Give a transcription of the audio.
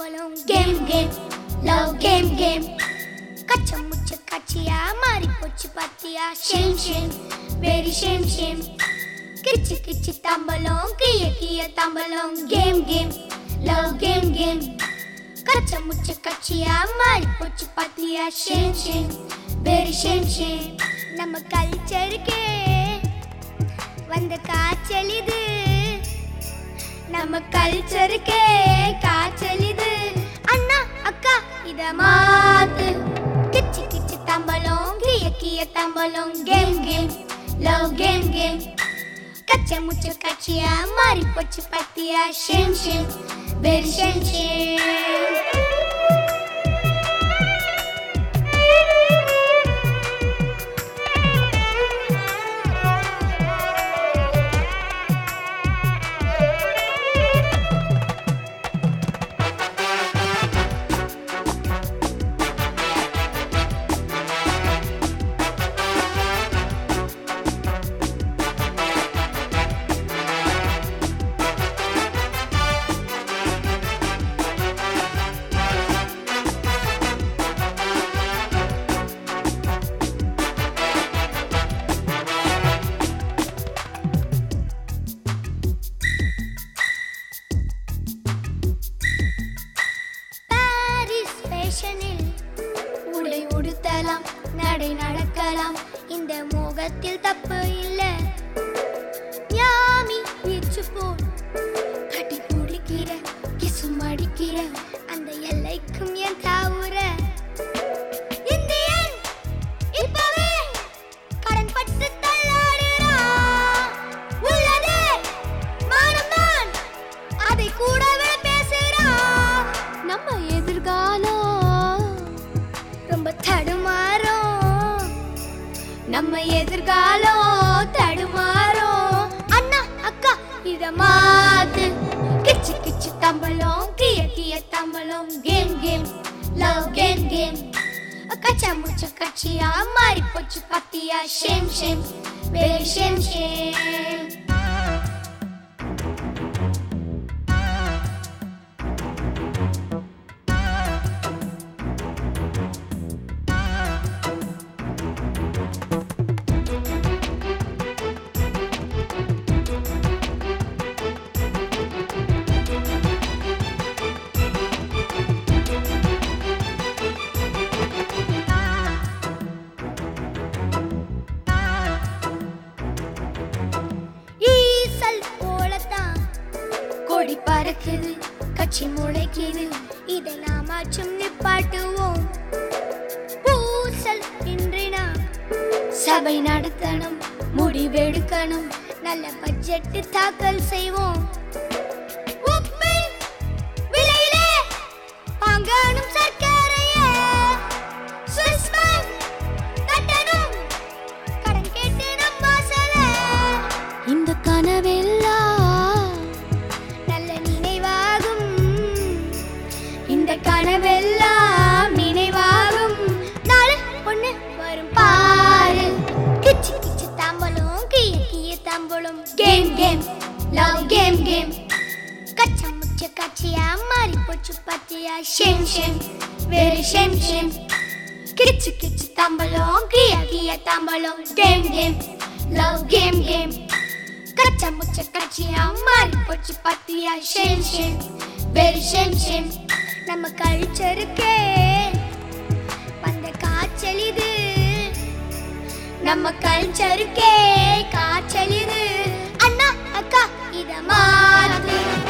தம்பலம் game love game கச்ச முச்ச கச்சியா மாறி போச்சு பாத்தியா ஷேம் வெரி ஷேம் கிச்சு தம்பலம் கிய தம்பலம் கேம் லவ் கேம் கச்ச முச்ச கச்சியா மாறி போச்சு பாத்தியா ஷேம் வெரி ஷேம் நம்ம கல்ச்சருக்கே வந்த காய்ச்சல் இது நம்ம கல்ச்சருக்கே காய்ச்சல் இது அண்ணா அக்கா இத மாத்து கிச்சு தம்பலம் கிய தம்பலம் கேம் லவ் கேம் கச்ச முச்ச கச்சியா மாறி போச்சு பாத்தியா ஷேம் வெரி ஷேம் உடை உடுத்தலாம் நடை நடக்கலாம் இந்த மோகத்தில் தப்பு இல்ல யாமி வீச்சு போல் கட்டி பிடிக்கிற கிசும் அடிக்கிற அந்த எல்லைக்கும் என் தாவுற இந்தியன் இப்பவே கடன் பட்டு தள்ளாடுறா உள்ளதே மானம்தான் அதை கூடவே பேசுறா நம்ம எதிர்காலம் ரொம்ப தடுமாறும் நம்ம எதிர்காலம் தடுமாறும் அண்ணா அக்கா இத மாத்து கிச்சு தம்பலம் கிய தம்பலம் கேம் லவ் கேம் கச்சா முச்ச கச்சியா மாறி போச்சு பாத்தியா ஷேம் வெரி ஷேம் கொடி பறக்குது கட்சி முளைக்குது இதை நாமாச்சும் நிப்பாட்டுவோம் பூசல் இன்றினா சபை நடத்தணும் முடிவெடுக்கணும் நல்ல பட்ஜெட் தாக்கல் செய்வோம் விலையிலே வாங்கணும் சர்க்கரையே ஸ்விஸ் பேங்க் கட்டணும் கடன் கேட்டு நம் வாசல இந்த கனவெல்லாம் இந்த கனவெல்லாம் நினைவாகும் நாளு ஒண்ணு வரும் பாரு கிச்சு தம்பலம் கிய தம்பலம் கேம் லவ் கேம் கச்ச முச்ச கச்சியா மாறி போச்சு பாத்தியா ஷேம் வெரி ஷேம் கிச்சு தம்பலம் கிய தம்பலம் கேம் லவ் கேம் கச்ச முச்ச கச்சியா மாறி போச்சு பாத்தியா ஷேம் வெரி ஷேம் நம்ம கல்ச்சருக்கே வந்த காய்ச்சல் இது நம்ம கல்ச்சருக்கே காய்ச்சல் இது அண்ணா அக்கா இத மாத்து